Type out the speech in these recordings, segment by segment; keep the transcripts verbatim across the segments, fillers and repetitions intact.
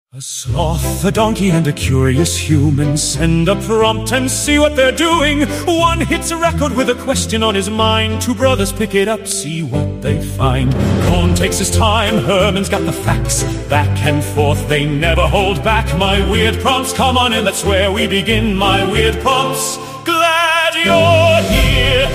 A sloth, a donkey, and a curious human send a prompt and see what they're doing. One hits a record with a question on his mind. Two brothers pick it up, see what they find. Cohn takes his time, Herman's got the facts. Back and forth, they never hold back. My weird prompts, come on in, that's where we begin. My weird prompts, glad you're here.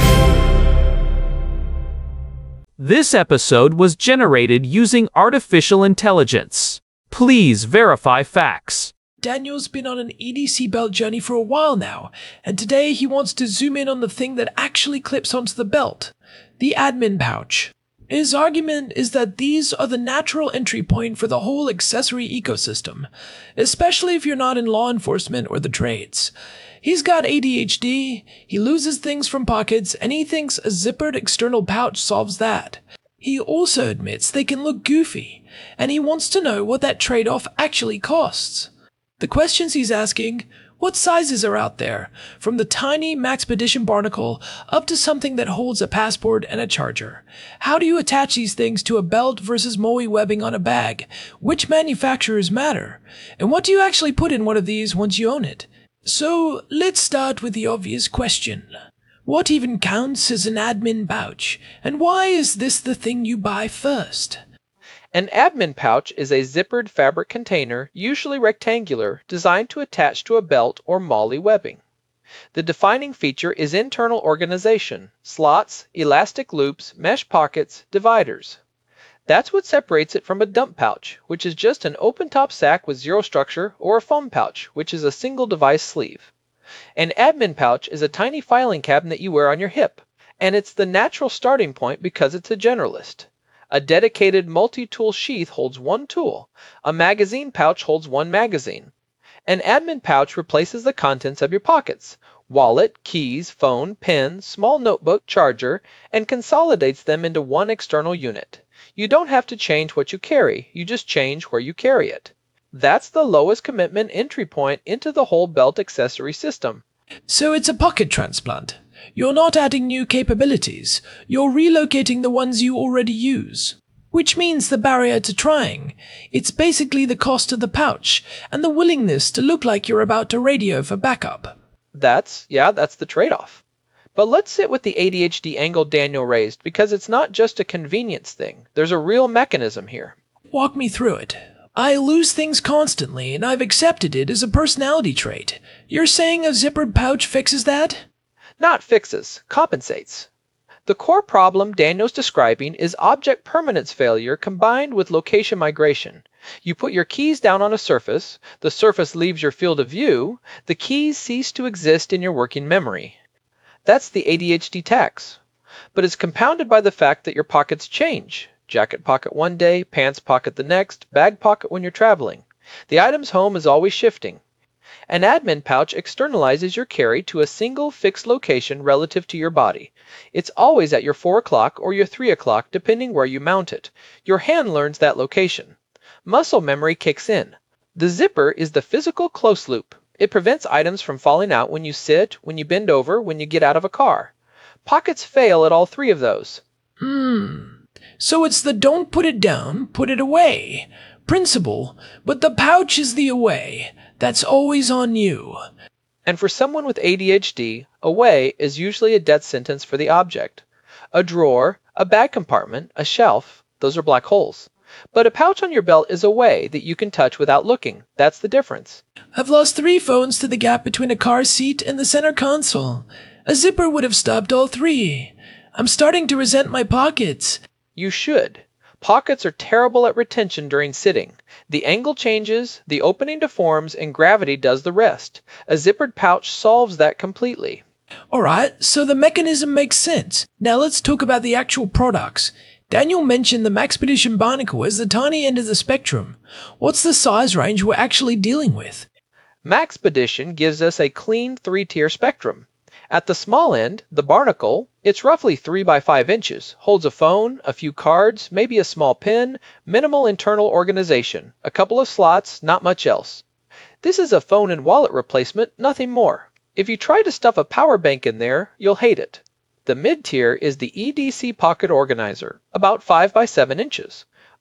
This episode was generated using artificial intelligence. Please verify facts. Daniel's been on an E D C belt journey for a while now, and today he wants to zoom in on the thing that actually clips onto the belt, the admin pouch. His argument is that these are the natural entry point for the whole accessory ecosystem, especially if you're not in law enforcement or the trades. He's got A D H D, he loses things from pockets, and he thinks a zippered external pouch solves that. He also admits they can look goofy, and he wants to know what that trade-off actually costs. The questions he's asking: what sizes are out there, from the tiny Maxpedition barnacle up to something that holds a passport and a charger? How do you attach these things to a belt versus Moe webbing on a bag? Which manufacturers matter? And what do you actually put in one of these once you own it? So, let's start with the obvious question. What even counts as an admin pouch, and why is this the thing you buy first? An admin pouch is a zippered fabric container, usually rectangular, designed to attach to a belt or MOLLE webbing. The defining feature is internal organization: slots, elastic loops, mesh pockets, dividers. That's what separates it from a dump pouch, which is just an open-top sack with zero structure, or a foam pouch, which is a single-device sleeve. An admin pouch is a tiny filing cabinet you wear on your hip, and it's the natural starting point because it's a generalist. A dedicated multi-tool sheath holds one tool. A magazine pouch holds one magazine. An admin pouch replaces the contents of your pockets: wallet, keys, phone, pen, small notebook, charger, and consolidates them into one external unit. You don't have to change what you carry, you just change where you carry it. That's the lowest commitment entry point into the whole belt accessory system. So it's a pocket transplant. You're not adding new capabilities, you're relocating the ones you already use. Which means the barrier to trying. It's basically the cost of the pouch, and the willingness to look like you're about to radio for backup. That's, yeah, that's the trade-off. But let's sit with the A D H D angle Daniel raised, because it's not just a convenience thing. There's a real mechanism here. Walk me through it. I lose things constantly, and I've accepted it as a personality trait. You're saying a zippered pouch fixes that? Not fixes, compensates. The core problem Daniel's describing is object permanence failure combined with location migration. You put your keys down on a surface, the surface leaves your field of view, the keys cease to exist in your working memory. That's the A D H D tax. But it's compounded by the fact that your pockets change. Jacket pocket one day, pants pocket the next, bag pocket when you're traveling. The item's home is always shifting. An admin pouch externalizes your carry to a single fixed location relative to your body. It's always at your four o'clock or your three o'clock depending where you mount it. Your hand learns that location. Muscle memory kicks in. The zipper is the physical close loop. It prevents items from falling out when you sit, when you bend over, when you get out of a car. Pockets fail at all three of those. Hmm. So it's the don't put it down, put it away principle, but the pouch is the away. That's always on you. And for someone with A D H D, away is usually a death sentence for the object. A drawer, a bag compartment, a shelf, those are black holes. But a pouch on your belt is a way that you can touch without looking. That's the difference. I've lost three phones to the gap between a car seat and the center console. A zipper would have stopped all three. I'm starting to resent my pockets. You should. Pockets are terrible at retention during sitting. The angle changes, the opening deforms, and gravity does the rest. A zippered pouch solves that completely. Alright, so the mechanism makes sense. Now let's talk about the actual products. Daniel mentioned the Maxpedition barnacle as the tiny end of the spectrum. What's the size range we're actually dealing with? Maxpedition gives us a clean three-tier spectrum. At the small end, the barnacle, it's roughly three by five inches, holds a phone, a few cards, maybe a small pen, minimal internal organization, a couple of slots, not much else. This is a phone and wallet replacement, nothing more. If you try to stuff a power bank in there, you'll hate it. The mid-tier is the E D C pocket organizer, about five by seven inches.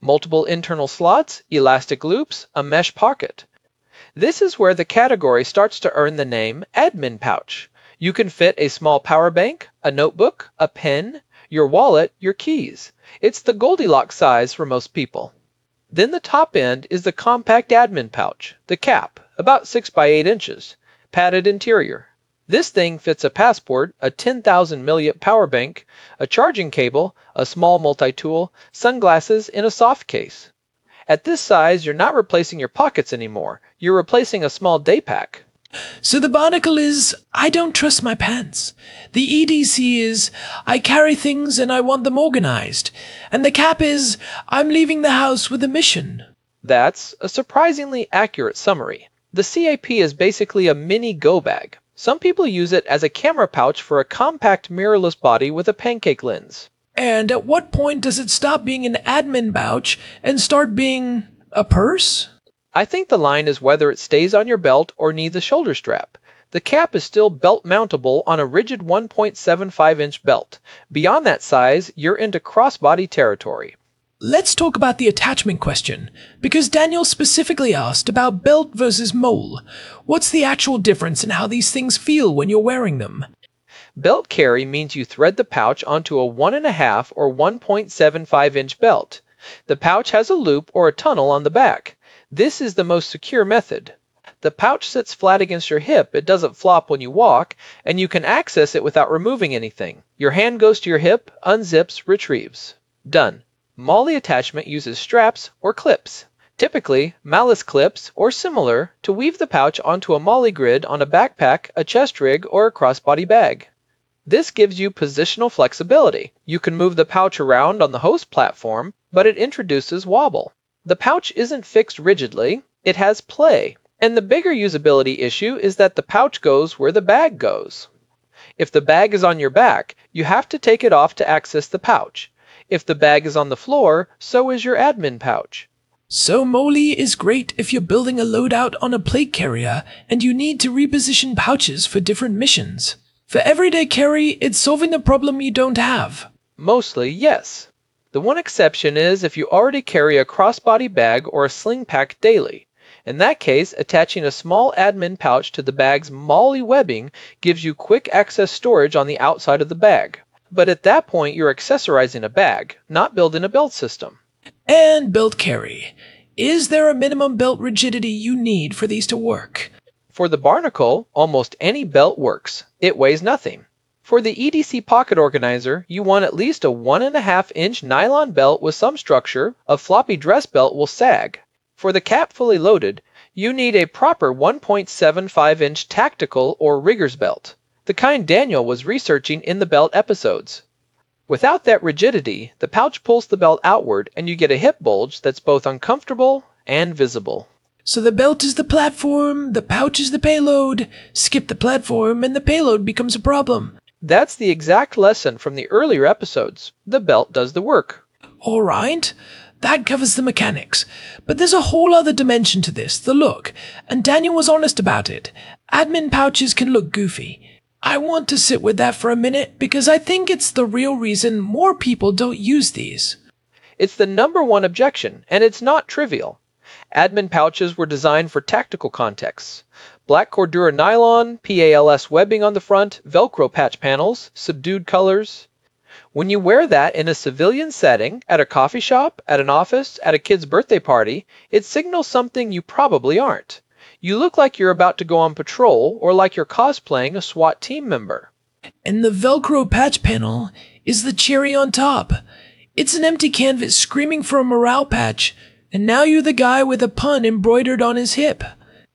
multiple internal slots, elastic loops, a mesh pocket. This is where the category starts to earn the name admin pouch. You can fit a small power bank, a notebook, a pen, your wallet, your keys. It's the Goldilocks size for most people. Then the top end is the compact admin pouch, the cap, about six by eight inches, padded interior. This thing fits a passport, a ten thousand milliamp power bank, a charging cable, a small multi-tool, sunglasses, and a soft case. At this size, you're not replacing your pockets anymore. You're replacing a small day pack. So the barnacle is, I don't trust my pants. The E D C is, I carry things and I want them organized. And the cap is, I'm leaving the house with a mission. That's a surprisingly accurate summary. The C A P is basically a mini go bag. Some people use it as a camera pouch for a compact mirrorless body with a pancake lens. And at what point does it stop being an admin pouch and start being a purse? I think the line is whether it stays on your belt or needs a shoulder strap. The cap is still belt mountable on a rigid one point seven five inch belt. Beyond that size, you're into crossbody territory. Let's talk about the attachment question, because Daniel specifically asked about belt versus mole. What's the actual difference in how these things feel when you're wearing them? Belt carry means you thread the pouch onto a one point five or one point seven five inch belt. The pouch has a loop or a tunnel on the back. This is the most secure method. The pouch sits flat against your hip, it doesn't flop when you walk, and you can access it without removing anything. Your hand goes to your hip, unzips, retrieves. Done. MOLLE attachment uses straps or clips, typically malice clips or similar, to weave the pouch onto a MOLLE grid on a backpack, a chest rig, or a crossbody bag. This gives you positional flexibility. You can move the pouch around on the host platform, but it introduces wobble. The pouch isn't fixed rigidly, it has play, and the bigger usability issue is that the pouch goes where the bag goes. If the bag is on your back, you have to take it off to access the pouch. If the bag is on the floor, so is your admin pouch. So MOLLE is great if you're building a loadout on a plate carrier and you need to reposition pouches for different missions. For everyday carry, it's solving the problem you don't have. Mostly, yes. The one exception is if you already carry a crossbody bag or a sling pack daily. In that case, attaching a small admin pouch to the bag's MOLLE webbing gives you quick access storage on the outside of the bag. But at that point, you're accessorizing a bag, not building a belt system. And belt carry. Is there a minimum belt rigidity you need for these to work? For the barnacle, almost any belt works. It weighs nothing. For the E D C pocket organizer, you want at least a one and a half inch nylon belt with some structure. A floppy dress belt will sag. For the cap fully loaded, you need a proper one point seven five inch tactical or rigger's belt, the kind Daniel was researching in the belt episodes. Without that rigidity, the pouch pulls the belt outward and you get a hip bulge that's both uncomfortable and visible. So the belt is the platform, the pouch is the payload. Skip the platform and the payload becomes a problem. That's the exact lesson from the earlier episodes. The belt does the work. All right, that covers the mechanics. But there's a whole other dimension to this, the look. And Daniel was honest about it. Admin pouches can look goofy. I want to sit with that for a minute because I think it's the real reason more people don't use these. It's the number one objection, and it's not trivial. Admin pouches were designed for tactical contexts. Black Cordura nylon, PALS webbing on the front, Velcro patch panels, subdued colors. When you wear that in a civilian setting, at a coffee shop, at an office, at a kid's birthday party, it signals something you probably aren't. You look like you're about to go on patrol or like you're cosplaying a SWAT team member. And the Velcro patch panel is the cherry on top. It's an empty canvas screaming for a morale patch, and now you're the guy with a pun embroidered on his hip.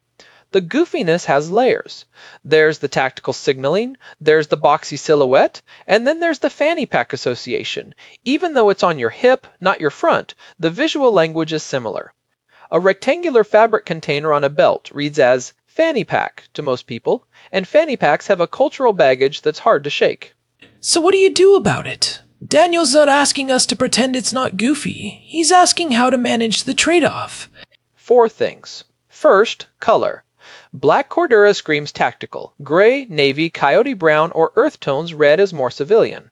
The goofiness has layers. There's the tactical signaling, there's the boxy silhouette, and then there's the fanny pack association. Even though it's on your hip, not your front, the visual language is similar. A rectangular fabric container on a belt reads as fanny pack to most people, and fanny packs have a cultural baggage that's hard to shake. So what do you do about it? Daniel's not asking us to pretend it's not goofy. He's asking how to manage the trade-off. Four things. First, color. Black Cordura screams tactical. Gray, navy, coyote brown, or earth tones red is more civilian.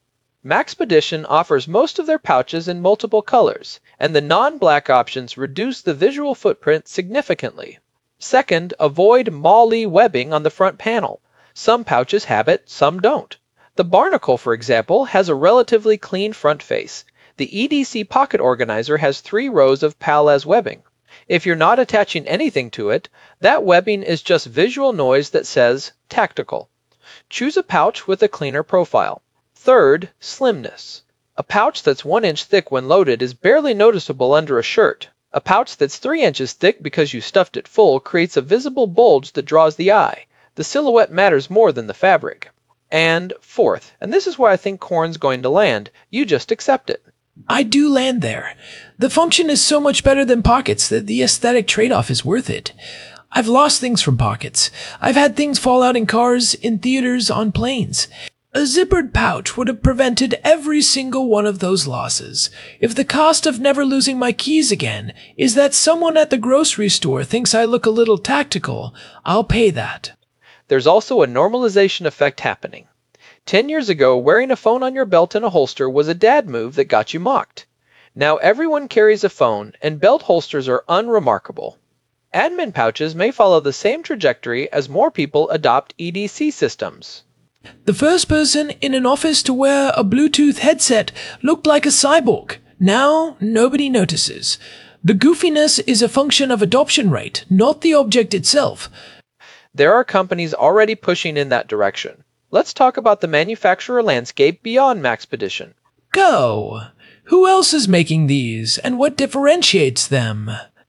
Maxpedition offers most of their pouches in multiple colors, and the non-black options reduce the visual footprint significantly. Second, avoid MOLLE webbing on the front panel. Some pouches have it, some don't. The Barnacle, for example, has a relatively clean front face. The E D C Pocket Organizer has three rows of PALAZ webbing. If you're not attaching anything to it, that webbing is just visual noise that says tactical. Choose a pouch with a cleaner profile. Third, slimness. A pouch that's one inch thick when loaded is barely noticeable under a shirt. A pouch that's three inches thick because you stuffed it full creates a visible bulge that draws the eye. The silhouette matters more than the fabric. And fourth, and this is where I think corn's going to land, you just accept it. I do land there. The function is so much better than pockets that the aesthetic trade-off is worth it. I've lost things from pockets. I've had things fall out in cars, in theaters, on planes. A zippered pouch would have prevented every single one of those losses. If the cost of never losing my keys again is that someone at the grocery store thinks I look a little tactical, I'll pay that. There's also a normalization effect happening. Ten years ago, wearing a phone on your belt in a holster was a dad move that got you mocked. Now everyone carries a phone, and belt holsters are unremarkable. Admin pouches may follow the same trajectory as more people adopt E D C systems. The first person in an office to wear a Bluetooth headset looked like a cyborg. Now, nobody notices. The goofiness is a function of adoption rate, not the object itself. There are companies already pushing in that direction. Let's talk about the manufacturer landscape beyond Maxpedition. Go! Who else is making these, and what differentiates them?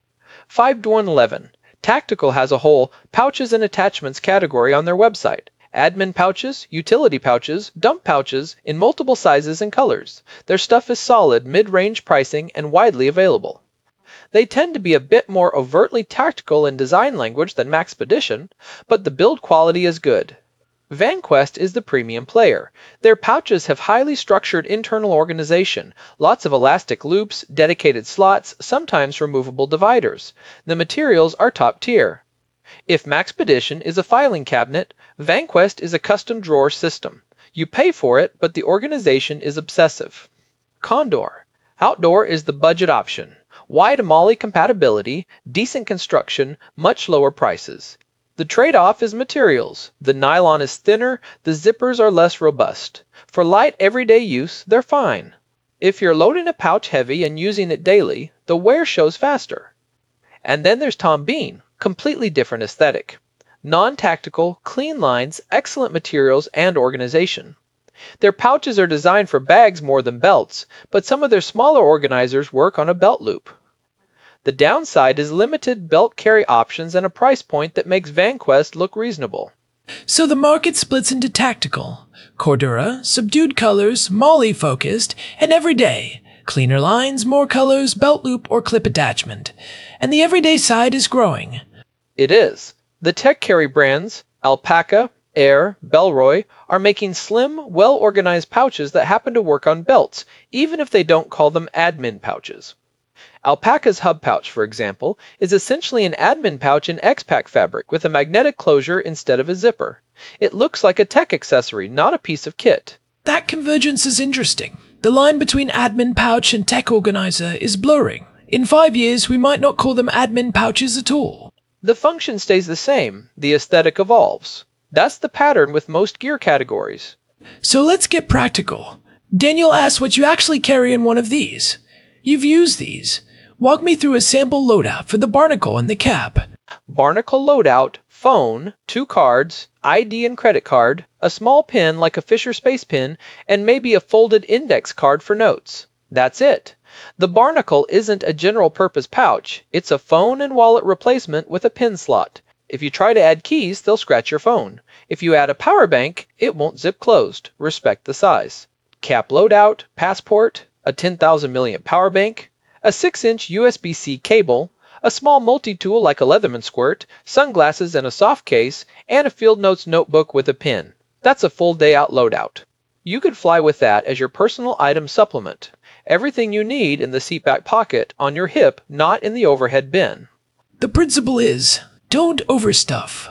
five to one eleven. Tactical has a whole pouches and attachments category on their website. Admin pouches, utility pouches, dump pouches in multiple sizes and colors. Their stuff is solid, mid-range pricing, and widely available. They tend to be a bit more overtly tactical in design language than Maxpedition, but the build quality is good. VanQuest is the premium player. Their pouches have highly structured internal organization, lots of elastic loops, dedicated slots, sometimes removable dividers. The materials are top tier. If Maxpedition is a filing cabinet, VanQuest is a custom drawer system. You pay for it, but the organization is obsessive. Condor. Outdoor is the budget option. Wide MOLLE compatibility, decent construction, much lower prices. The trade-off is materials. The nylon is thinner, the zippers are less robust. For light everyday use, they're fine. If you're loading a pouch heavy and using it daily, the wear shows faster. And then there's Tom Bean, completely different aesthetic. Non-tactical, clean lines, excellent materials, and organization. Their pouches are designed for bags more than belts, but some of their smaller organizers work on a belt loop. The downside is limited belt carry options and a price point that makes VanQuest look reasonable. So the market splits into tactical, Cordura, subdued colors, MOLLE focused, and everyday, cleaner lines, more colors, belt loop or clip attachment. And the everyday side is growing. It is. The tech carry brands, Alpaca, Air, Bellroy, are making slim, well-organized pouches that happen to work on belts, even if they don't call them admin pouches. Alpaca's hub pouch, for example, is essentially an admin pouch in X-Pac fabric with a magnetic closure instead of a zipper. It looks like a tech accessory, not a piece of kit. That convergence is interesting. The line between admin pouch and tech organizer is blurring. In five years, we might not call them admin pouches at all. The function stays the same. The aesthetic evolves. That's the pattern with most gear categories. So let's get practical. Daniel asks what you actually carry in one of these. You've used these. Walk me through a sample loadout for the Barnacle and the Cap. Barnacle loadout, phone, two cards, I D and credit card, a small pin like a Fisher Space pin, and maybe a folded index card for notes. That's it. The Barnacle isn't a general-purpose pouch. It's a phone and wallet replacement with a pin slot. If you try to add keys, they'll scratch your phone. If you add a power bank, it won't zip closed. Respect the size. Cap loadout, passport, a ten thousand milliamp power bank, a six inch U S B C cable, a small multi-tool like a Leatherman squirt, sunglasses and a soft case, and a Field Notes notebook with a pin. That's a full day out loadout. You could fly with that as your personal item supplement. Everything you need in the seatback pocket on your hip, not in the overhead bin. The principle is, don't overstuff.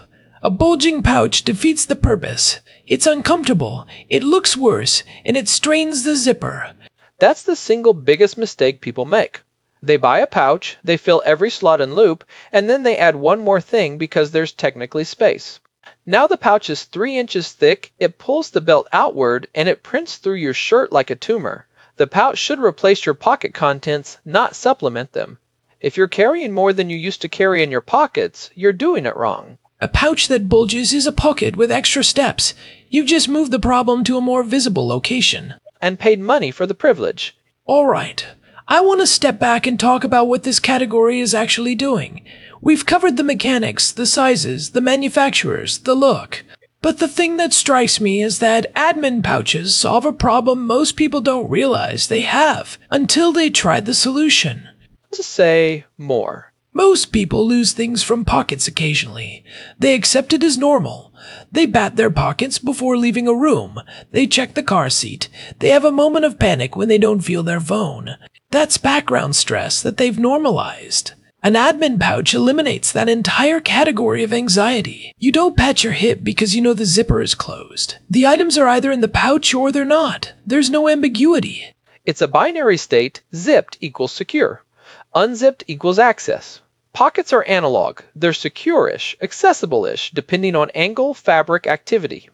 A bulging pouch defeats the purpose. It's uncomfortable, it looks worse, and it strains the zipper. That's the single biggest mistake people make. They buy a pouch, they fill every slot and loop, and then they add one more thing because there's technically space. Now the pouch is three inches thick, it pulls the belt outward, and it prints through your shirt like a tumor. The pouch should replace your pocket contents, not supplement them. If you're carrying more than you used to carry in your pockets, you're doing it wrong. A pouch that bulges is a pocket with extra steps. You've just moved the problem to a more visible location. And paid money for the privilege. All right. I want to step back and talk about what this category is actually doing. We've covered the mechanics, the sizes, the manufacturers, the look. But the thing that strikes me is that admin pouches solve a problem most people don't realize they have until they try the solution. To say more. Most people lose things from pockets occasionally. They accept it as normal. They bat their pockets before leaving a room. They check the car seat. They have a moment of panic when they don't feel their phone. That's background stress that they've normalized. An admin pouch eliminates that entire category of anxiety. You don't pat your hip because you know the zipper is closed. The items are either in the pouch or they're not. There's no ambiguity. It's a binary state. Zipped equals secure. Unzipped equals access. Pockets are analog. They're secure-ish, accessible-ish, depending on angle, fabric, activity.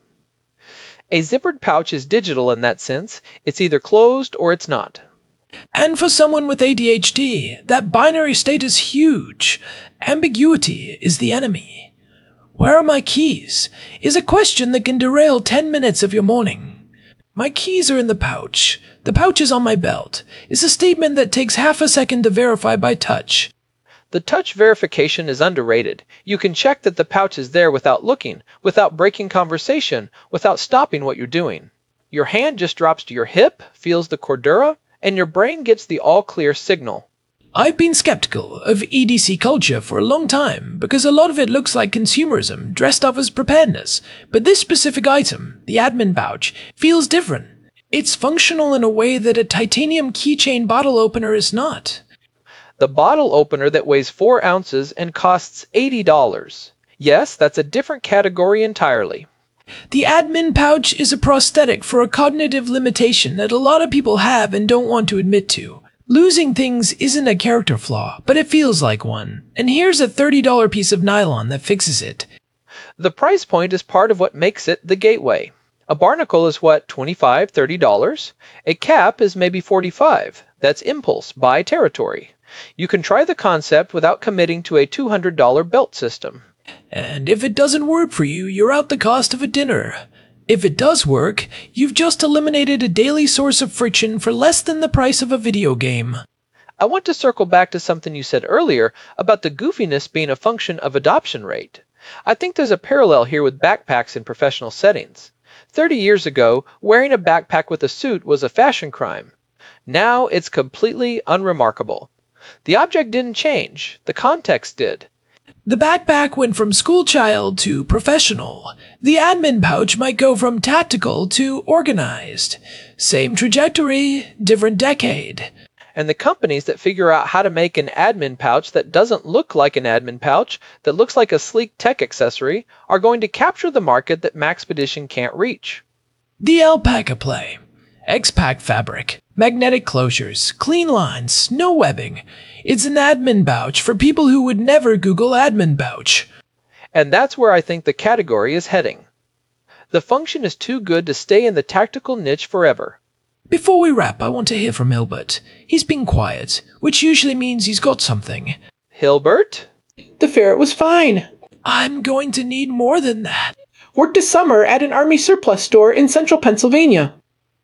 A zippered pouch is digital in that sense. It's either closed or it's not. And for someone with A D H D, that binary state is huge. Ambiguity is the enemy. Where are my keys? Is a question that can derail ten minutes of your morning. My keys are in the pouch. The pouch is on my belt. Is a statement that takes half a second to verify by touch. The touch verification is underrated. You can check that the pouch is there without looking, without breaking conversation, without stopping what you're doing. Your hand just drops to your hip, feels the cordura, and your brain gets the all-clear signal. I've been skeptical of E D C culture for a long time because a lot of it looks like consumerism dressed up as preparedness, but this specific item, the admin pouch, feels different. It's functional in a way that a titanium keychain bottle opener is not. The bottle opener that weighs four ounces and costs eighty dollars. Yes, that's a different category entirely. The admin pouch is a prosthetic for a cognitive limitation that a lot of people have and don't want to admit to. Losing things isn't a character flaw, but it feels like one. And here's a thirty dollar piece of nylon that fixes it. The price point is part of what makes it the gateway. A barnacle is what, twenty-five dollars, thirty dollars? A cap is maybe forty-five dollars. That's impulse, buy territory. You can try the concept without committing to a two hundred dollar belt system. And if it doesn't work for you, you're out the cost of a dinner. If it does work, you've just eliminated a daily source of friction for less than the price of a video game. I want to circle back to something you said earlier about the goofiness being a function of adoption rate. I think there's a parallel here with backpacks in professional settings. thirty years ago, wearing a backpack with a suit was a fashion crime. Now it's completely unremarkable. The object didn't change, the context did. The backpack went from schoolchild to professional. The admin pouch might go from tactical to organized. Same trajectory, different decade. And the companies that figure out how to make an admin pouch that doesn't look like an admin pouch, that looks like a sleek tech accessory, are going to capture the market that Maxpedition can't reach. The alpaca play. X-Pack fabric, magnetic closures, clean lines, no webbing. It's an admin pouch for people who would never Google admin pouch. And that's where I think the category is heading. The function is too good to stay in the tactical niche forever. Before we wrap, I want to hear from Hilbert. He's been quiet, which usually means he's got something. Hilbert? The ferret was fine. I'm going to need more than that. Worked this summer at an Army surplus store in central Pennsylvania.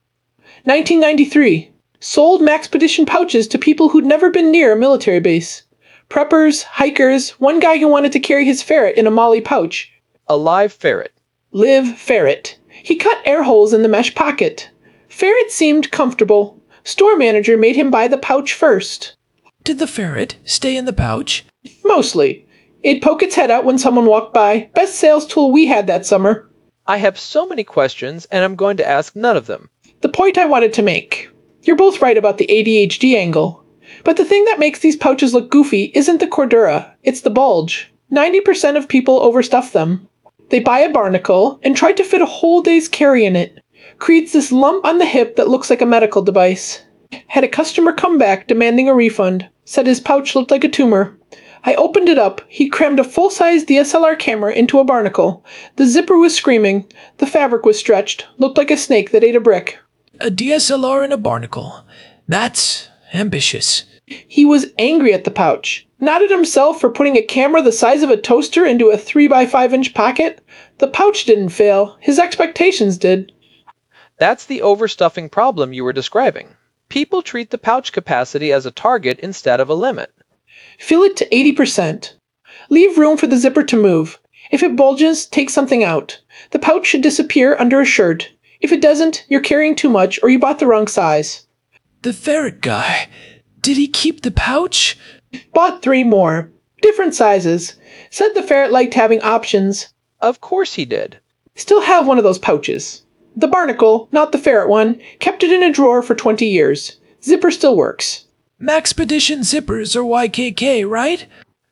nineteen ninety-three. Sold Maxpedition pouches to people who'd never been near a military base. Preppers, hikers, one guy who wanted to carry his ferret in a Molly pouch. A live ferret. Live ferret. He cut air holes in the mesh pocket. Ferret seemed comfortable. Store manager made him buy the pouch first. Did the ferret stay in the pouch? Mostly. It'd poke its head out when someone walked by. Best sales tool we had that summer. I have so many questions, and I'm going to ask none of them. The point I wanted to make. You're both right about the A D H D angle. But the thing that makes these pouches look goofy isn't the cordura, it's the bulge. ninety percent of people overstuff them. They buy a barnacle and try to fit a whole day's carry in it. Creates this lump on the hip that looks like a medical device. Had a customer come back demanding a refund. Said his pouch looked like a tumor. I opened it up. He crammed a full-size D S L R camera into a barnacle. The zipper was screaming. The fabric was stretched. Looked like a snake that ate a brick. A D S L R in a barnacle. That's ambitious. He was angry at the pouch. Not at himself for putting a camera the size of a toaster into a three by five inch pocket. The pouch didn't fail. His expectations did. That's the overstuffing problem you were describing. People treat the pouch capacity as a target instead of a limit. Fill it to eighty percent. Leave room for the zipper to move. If it bulges, take something out. The pouch should disappear under a shirt. If it doesn't, you're carrying too much or you bought the wrong size. The ferret guy. Did he keep the pouch? Bought three more. Different sizes. Said the ferret liked having options. Of course he did. Still have one of those pouches. The barnacle, not the ferret one, kept it in a drawer for twenty years. Zipper still works. Maxpedition zippers are Y K K, right?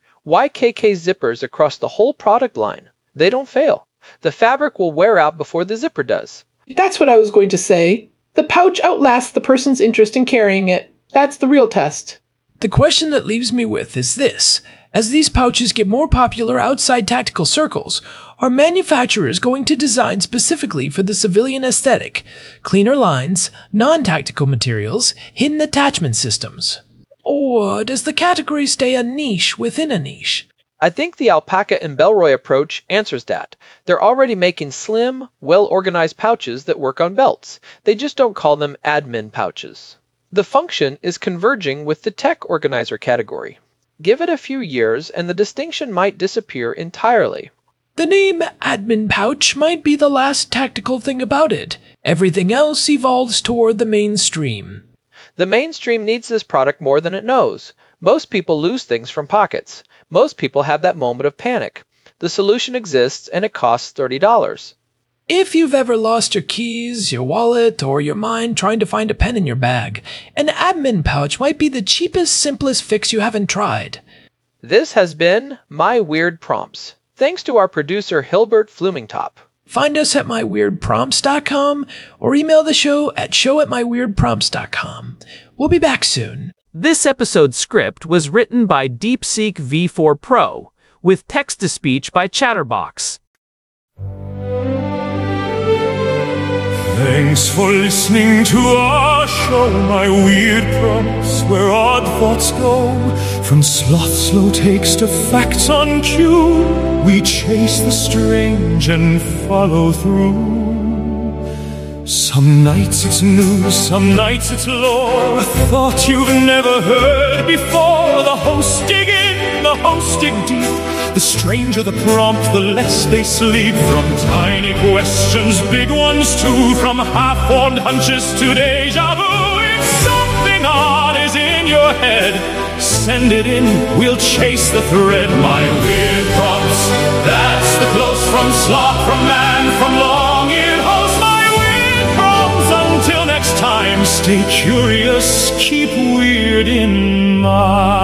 Y K K zippers across the whole product line. They don't fail. The fabric will wear out before the zipper does. That's what I was going to say. The pouch outlasts the person's interest in carrying it. That's the real test. The question that leaves me with is this. As these pouches get more popular outside tactical circles, are manufacturers going to design specifically for the civilian aesthetic, cleaner lines, non-tactical materials, hidden attachment systems? Or does the category stay a niche within a niche? I think the Alpaca and Bellroy approach answers that. They're already making slim, well-organized pouches that work on belts. They just don't call them admin pouches. The function is converging with the tech organizer category. Give it a few years and the distinction might disappear entirely. The name admin pouch might be the last tactical thing about it. Everything else evolves toward the mainstream. The mainstream needs this product more than it knows. Most people lose things from pockets. Most people have that moment of panic. The solution exists and it costs thirty dollars. If you've ever lost your keys, your wallet, or your mind trying to find a pen in your bag, an admin pouch might be the cheapest, simplest fix you haven't tried. This has been My Weird Prompts. Thanks to our producer Hilbert Flumingtop. Find us at my weird prompts dot com or email the show at show at my weird prompts dot com. We'll be back soon. This episode's script was written by DeepSeek V four Pro, with text-to-speech by Chatterbox. Thanks for listening to our show, My Weird Prompts, where odd thoughts go. From sloth slow takes to facts on cue, we chase the strange and follow through. Some nights it's news, some nights it's lore, a thought you've never heard before. The hosts dig in, the hosts dig deep. The stranger the prompt, the less they sleep. From tiny questions, big ones too, from half-formed hunches to deja vu. If something odd is in your head, send it in, we'll chase the thread. My Weird Prompts, that's the close from sloth, from man, from long-eared host. My Weird Prompts, until next time, stay curious, keep weird in mind.